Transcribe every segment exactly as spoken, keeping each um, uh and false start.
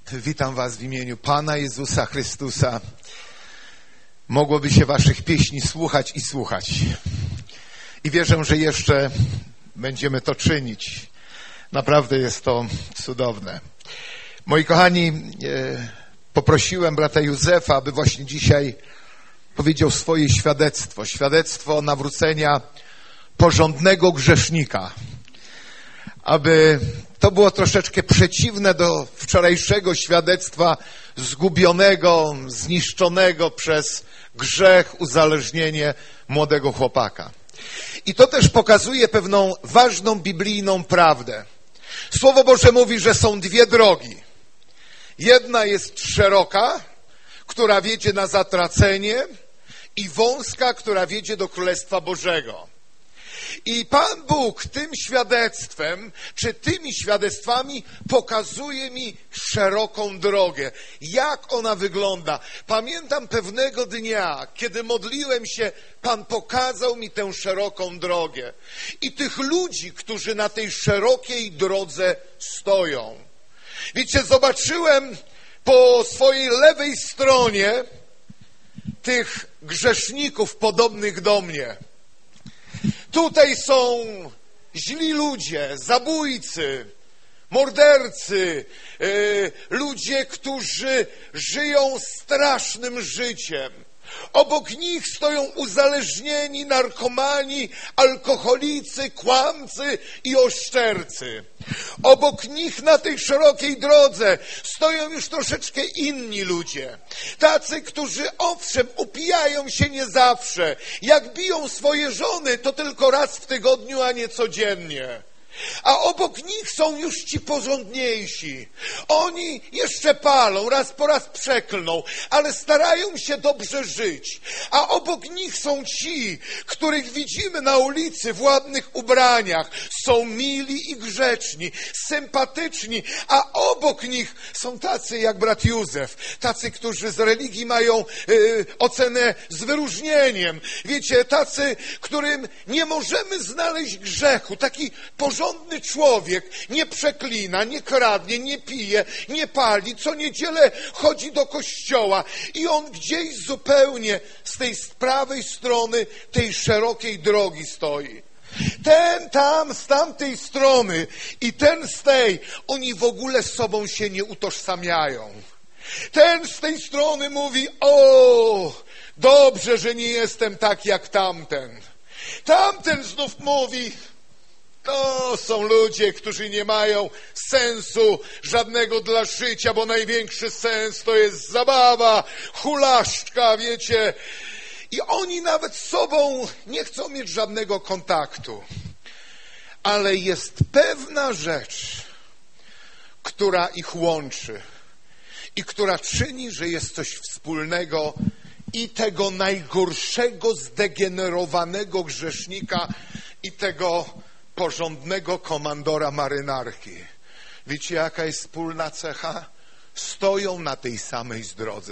Witam was w imieniu Pana Jezusa Chrystusa. Mogłoby się waszych pieśni słuchać i słuchać. I wierzę, że jeszcze będziemy to czynić. Naprawdę jest to cudowne. Moi kochani, poprosiłem brata Józefa, aby właśnie dzisiaj powiedział swoje świadectwo. Świadectwo nawrócenia porządnego grzesznika. Aby to było troszeczkę przeciwne do wczorajszego świadectwa zgubionego, zniszczonego przez grzech, uzależnienie młodego chłopaka. I to też pokazuje pewną ważną biblijną prawdę. Słowo Boże mówi, że są dwie drogi. Jedna jest szeroka, która wiedzie na zatracenie, i wąska, która wiedzie do Królestwa Bożego. I Pan Bóg tym świadectwem, czy tymi świadectwami pokazuje mi szeroką drogę. Jak ona wygląda? Pamiętam pewnego dnia, kiedy modliłem się, Pan pokazał mi tę szeroką drogę. I tych ludzi, którzy na tej szerokiej drodze stoją. Wiecie, zobaczyłem po swojej lewej stronie tych grzeszników podobnych do mnie. Tutaj są źli ludzie, zabójcy, mordercy, yy, ludzie, którzy żyją strasznym życiem. Obok nich stoją uzależnieni, narkomani, alkoholicy, kłamcy i oszczercy. Obok nich na tej szerokiej drodze stoją już troszeczkę inni ludzie. Tacy, którzy owszem upijają się nie zawsze. Jak biją swoje żony, to tylko raz w tygodniu, a nie codziennie. A obok nich są już ci porządniejsi. Oni jeszcze palą, raz po raz przeklną, ale starają się dobrze żyć. A obok nich są ci, których widzimy na ulicy w ładnych ubraniach. Są mili i grzeczni, sympatyczni, a obok nich są tacy jak brat Józef. Tacy, którzy z religii mają yy, ocenę z wyróżnieniem. Wiecie, tacy, którym nie możemy znaleźć grzechu. Taki porządny Porządny człowiek nie przeklina, nie kradnie, nie pije, nie pali, co niedzielę chodzi do kościoła i on gdzieś zupełnie z tej prawej strony tej szerokiej drogi stoi. Ten tam z tamtej strony i ten z tej, oni w ogóle z sobą się nie utożsamiają. Ten z tej strony mówi: o, dobrze, że nie jestem tak jak tamten. Tamten znów mówi: to są ludzie, którzy nie mają sensu żadnego dla życia, bo największy sens to jest zabawa, hulaszczka, wiecie. I oni nawet z sobą nie chcą mieć żadnego kontaktu. Ale jest pewna rzecz, która ich łączy i która czyni, że jest coś wspólnego i tego najgorszego, zdegenerowanego grzesznika i tego porządnego komandora marynarki. Wiecie, jaka jest wspólna cecha? Stoją na tej samej drodze,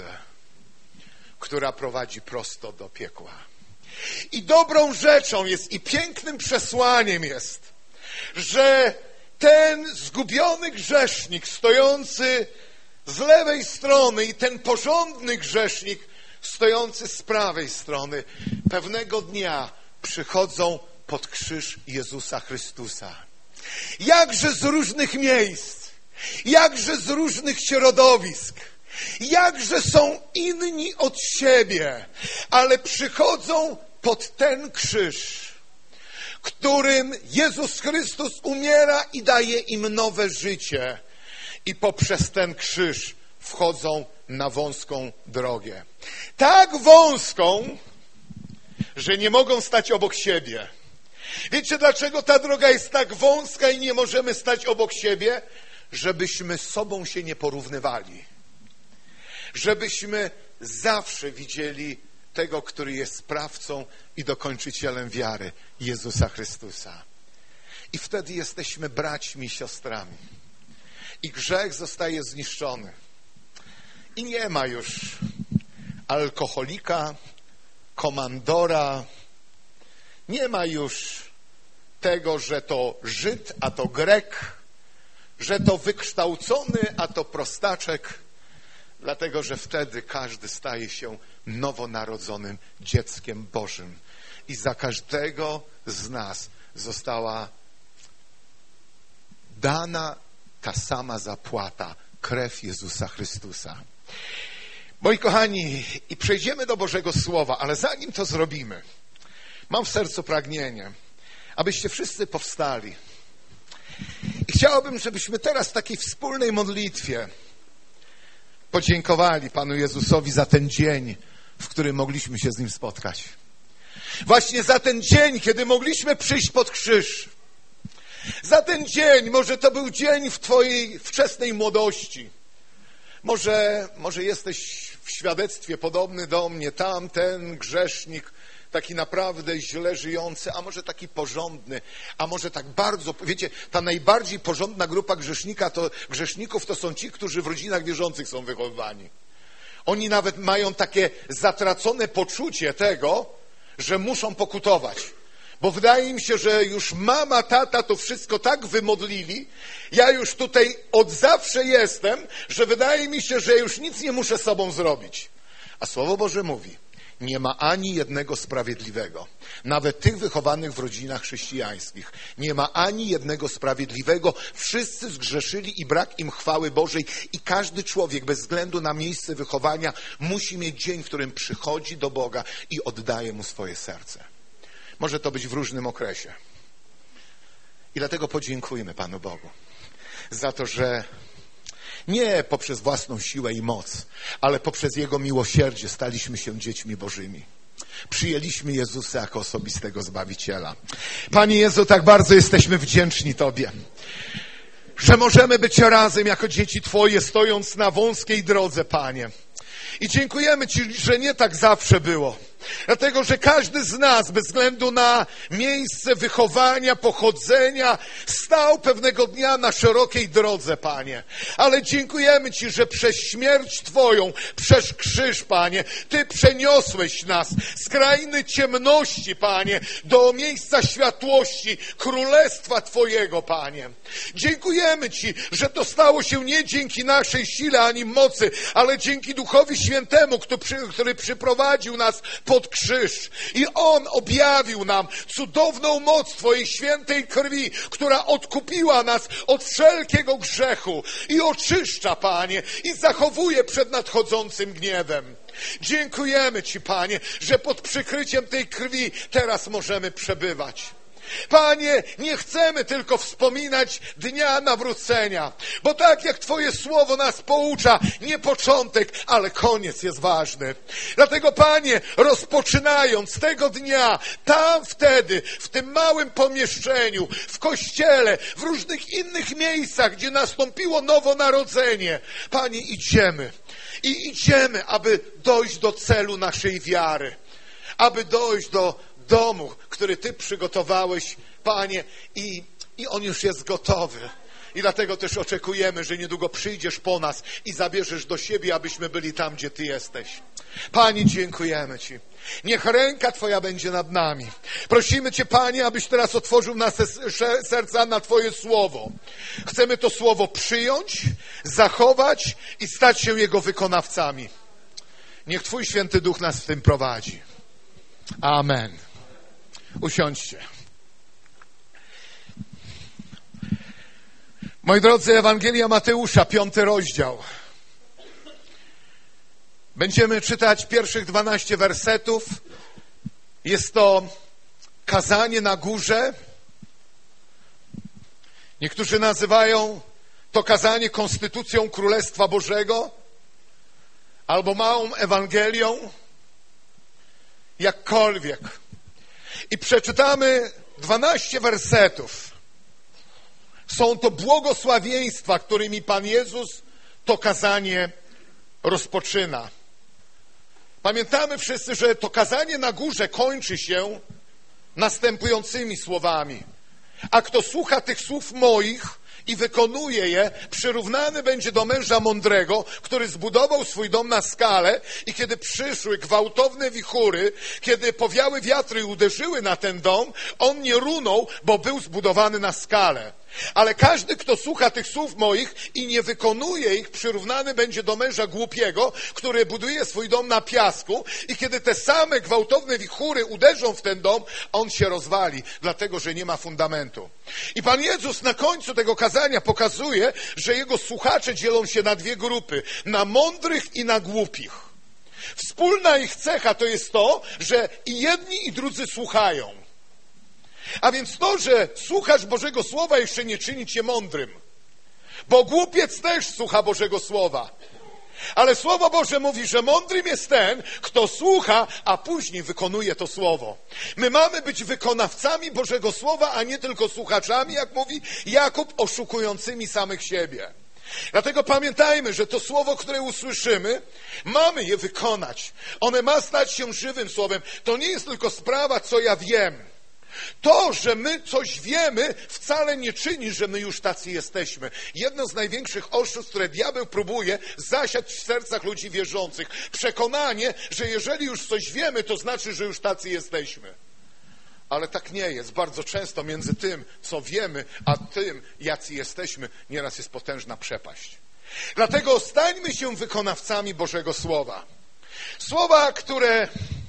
która prowadzi prosto do piekła. I dobrą rzeczą jest i pięknym przesłaniem jest, że ten zgubiony grzesznik stojący z lewej strony i ten porządny grzesznik stojący z prawej strony pewnego dnia przychodzą pod krzyż Jezusa Chrystusa. Jakże z różnych miejsc, jakże z różnych środowisk, jakże są inni od siebie, ale przychodzą pod ten krzyż, którym Jezus Chrystus umiera i daje im nowe życie. I poprzez ten krzyż wchodzą na wąską drogę. Tak wąską, że nie mogą stać obok siebie. Wiecie, dlaczego ta droga jest tak wąska i nie możemy stać obok siebie? Żebyśmy z sobą się nie porównywali. Żebyśmy zawsze widzieli tego, który jest sprawcą i dokończycielem wiary, Jezusa Chrystusa. I wtedy jesteśmy braćmi i siostrami. I grzech zostaje zniszczony. I nie ma już alkoholika, komandora, nie ma już tego, że to Żyd, a to Grek, że to wykształcony, a to prostaczek, dlatego że wtedy każdy staje się nowonarodzonym dzieckiem Bożym. I za każdego z nas została dana ta sama zapłata, krew Jezusa Chrystusa. Moi kochani, i przejdziemy do Bożego Słowa, ale zanim to zrobimy, mam w sercu pragnienie, abyście wszyscy powstali. I chciałbym, żebyśmy teraz w takiej wspólnej modlitwie podziękowali Panu Jezusowi za ten dzień, w którym mogliśmy się z Nim spotkać. Właśnie za ten dzień, kiedy mogliśmy przyjść pod krzyż. Za ten dzień, może to był dzień w Twojej wczesnej młodości. Może, może jesteś w świadectwie podobny do mnie, tamten grzesznik, taki naprawdę źle żyjący, a może taki porządny, a może tak bardzo, wiecie, ta najbardziej porządna grupa grzesznika to, grzeszników to są ci, którzy w rodzinach wierzących są wychowywani. Oni nawet mają takie zatracone poczucie tego, że muszą pokutować. Bo wydaje mi się, że już mama, tata to wszystko tak wymodlili, ja już tutaj od zawsze jestem, że wydaje mi się, że już nic nie muszę sobą zrobić. A Słowo Boże mówi, nie ma ani jednego sprawiedliwego, nawet tych wychowanych w rodzinach chrześcijańskich. Nie ma ani jednego sprawiedliwego, wszyscy zgrzeszyli i brak im chwały Bożej i każdy człowiek bez względu na miejsce wychowania musi mieć dzień, w którym przychodzi do Boga i oddaje Mu swoje serce. Może to być w różnym okresie. I dlatego podziękujmy Panu Bogu za to, że nie poprzez własną siłę i moc, ale poprzez Jego miłosierdzie staliśmy się dziećmi Bożymi. Przyjęliśmy Jezusa jako osobistego Zbawiciela. Panie Jezu, tak bardzo jesteśmy wdzięczni Tobie, że możemy być razem jako dzieci Twoje, stojąc na wąskiej drodze, Panie. I dziękujemy Ci, że nie tak zawsze było. Dlatego, że każdy z nas, bez względu na miejsce wychowania, pochodzenia, stał pewnego dnia na szerokiej drodze, Panie. Ale dziękujemy Ci, że przez śmierć Twoją, przez krzyż, Panie, Ty przeniosłeś nas z krainy ciemności, Panie, do miejsca światłości, królestwa Twojego, Panie. Dziękujemy Ci, że to stało się nie dzięki naszej sile ani mocy, ale dzięki Duchowi Świętemu, który przyprowadził nas pod krzyż. I On objawił nam cudowną moc Twojej świętej krwi, która odkupiła nas od wszelkiego grzechu i oczyszcza, Panie, i zachowuje przed nadchodzącym gniewem. Dziękujemy Ci, Panie, że pod przykryciem tej krwi teraz możemy przebywać. Panie, nie chcemy tylko wspominać dnia nawrócenia, bo tak jak Twoje słowo nas poucza, nie początek, ale koniec jest ważny. Dlatego, Panie, rozpoczynając tego dnia, tam wtedy, w tym małym pomieszczeniu, w kościele, w różnych innych miejscach, gdzie nastąpiło nowonarodzenie, Panie, idziemy i idziemy, aby dojść do celu naszej wiary, aby dojść do domu, który Ty przygotowałeś, Panie, i, i on już jest gotowy. I dlatego też oczekujemy, że niedługo przyjdziesz po nas i zabierzesz do siebie, abyśmy byli tam, gdzie Ty jesteś. Panie, dziękujemy Ci. Niech ręka Twoja będzie nad nami. Prosimy Cię, Panie, abyś teraz otworzył nasze serca na Twoje słowo. Chcemy to słowo przyjąć, zachować i stać się jego wykonawcami. Niech Twój Święty Duch nas w tym prowadzi. Amen. Usiądźcie. Moi drodzy, Ewangelia Mateusza, piąty rozdział. Będziemy czytać pierwszych dwanaście wersetów. Jest to kazanie na górze. Niektórzy nazywają to kazanie konstytucją Królestwa Bożego albo małą Ewangelią. Jakkolwiek. I przeczytamy dwanaście wersetów. Są to błogosławieństwa, którymi Pan Jezus to kazanie rozpoczyna. Pamiętamy wszyscy, że to kazanie na górze kończy się następującymi słowami. A kto słucha tych słów moich i wykonuje je, przyrównany będzie do męża mądrego, który zbudował swój dom na skale i kiedy przyszły gwałtowne wichury, kiedy powiały wiatry i uderzyły na ten dom, on nie runął, bo był zbudowany na skale. Ale każdy, kto słucha tych słów moich i nie wykonuje ich, przyrównany będzie do męża głupiego, który buduje swój dom na piasku i kiedy te same gwałtowne wichury uderzą w ten dom, on się rozwali, dlatego że nie ma fundamentu. I Pan Jezus na końcu tego kazania pokazuje, że Jego słuchacze dzielą się na dwie grupy, na mądrych i na głupich. Wspólna ich cecha to jest to, że i jedni i drudzy słuchają. A więc to, że słuchasz Bożego Słowa, jeszcze nie czyni cię mądrym. Bo głupiec też słucha Bożego Słowa. Ale Słowo Boże mówi, że mądrym jest ten, kto słucha, a później wykonuje to Słowo. My mamy być wykonawcami Bożego Słowa, a nie tylko słuchaczami, jak mówi Jakub, oszukującymi samych siebie. Dlatego pamiętajmy, że to słowo, które usłyszymy, mamy je wykonać. One ma stać się żywym słowem. To nie jest tylko sprawa, co ja wiem. To, że my coś wiemy, wcale nie czyni, że my już tacy jesteśmy. Jedno z największych oszustw, które diabeł próbuje zasiać w sercach ludzi wierzących. Przekonanie, że jeżeli już coś wiemy, to znaczy, że już tacy jesteśmy. Ale tak nie jest. Bardzo często między tym, co wiemy, a tym, jacy jesteśmy, nieraz jest potężna przepaść. Dlatego stańmy się wykonawcami Bożego Słowa. Słowa, które...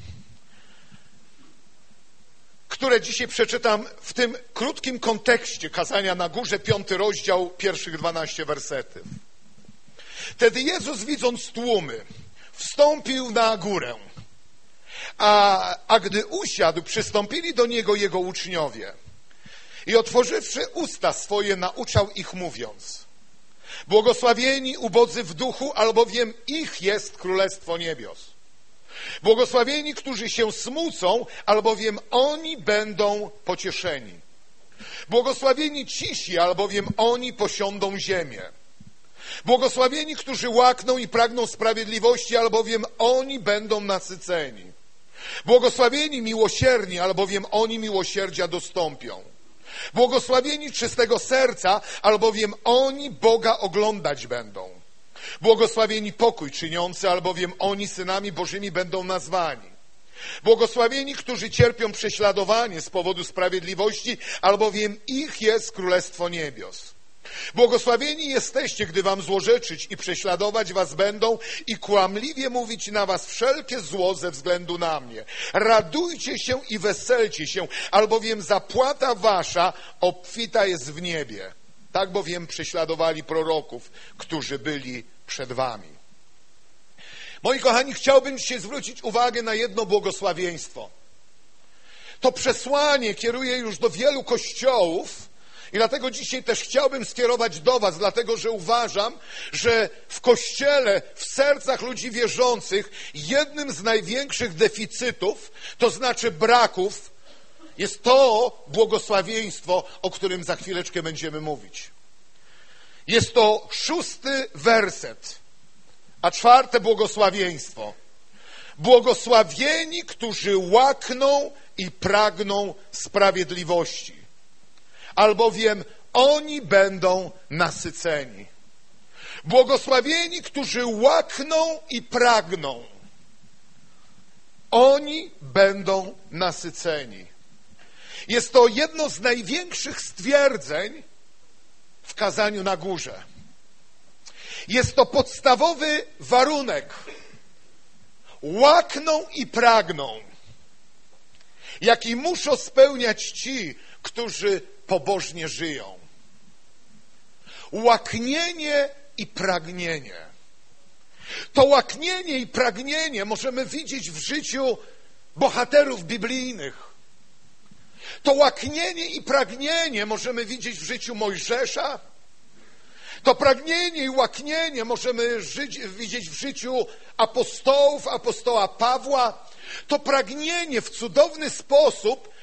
które dzisiaj przeczytam w tym krótkim kontekście kazania na górze, piąty rozdział, pierwszych dwanaście wersetów. Wtedy Jezus, widząc tłumy, wstąpił na górę, a, a gdy usiadł, przystąpili do Niego Jego uczniowie i otworzywszy usta swoje, nauczał ich mówiąc: błogosławieni ubodzy w duchu, albowiem ich jest Królestwo Niebios. Błogosławieni, którzy się smucą, albowiem oni będą pocieszeni. Błogosławieni cisi, albowiem oni posiądą ziemię. Błogosławieni, którzy łakną i pragną sprawiedliwości, albowiem oni będą nasyceni. Błogosławieni miłosierni, albowiem oni miłosierdzia dostąpią. Błogosławieni czystego serca, albowiem oni Boga oglądać będą. Błogosławieni pokój czyniący, albowiem oni synami Bożymi będą nazwani. Błogosławieni, którzy cierpią prześladowanie z powodu sprawiedliwości, albowiem ich jest Królestwo Niebios. Błogosławieni jesteście, gdy wam złorzeczyć i prześladować was będą i kłamliwie mówić na was wszelkie zło ze względu na mnie. Radujcie się i weselcie się, albowiem zapłata wasza obfita jest w niebie. Tak bowiem prześladowali proroków, którzy byli przed wami. Moi kochani, chciałbym dzisiaj zwrócić uwagę na jedno błogosławieństwo. To przesłanie kieruje już do wielu kościołów i dlatego dzisiaj też chciałbym skierować do was, dlatego że uważam, że w Kościele, w sercach ludzi wierzących jednym z największych deficytów, to znaczy braków, jest to błogosławieństwo, o którym za chwileczkę będziemy mówić. Jest to szósty werset, a czwarte błogosławieństwo. Błogosławieni, którzy łakną i pragną sprawiedliwości, albowiem oni będą nasyceni. Błogosławieni, którzy łakną i pragną, oni będą nasyceni. Jest to jedno z największych stwierdzeń w kazaniu na górze. Jest to podstawowy warunek. Łakną i pragną, jaki muszą spełniać ci, którzy pobożnie żyją. Łaknienie i pragnienie. To łaknienie i pragnienie możemy widzieć w życiu bohaterów biblijnych. To łaknienie i pragnienie możemy widzieć w życiu Mojżesza. To pragnienie i łaknienie możemy żyć, widzieć w życiu apostołów, apostoła Pawła. To pragnienie w cudowny sposób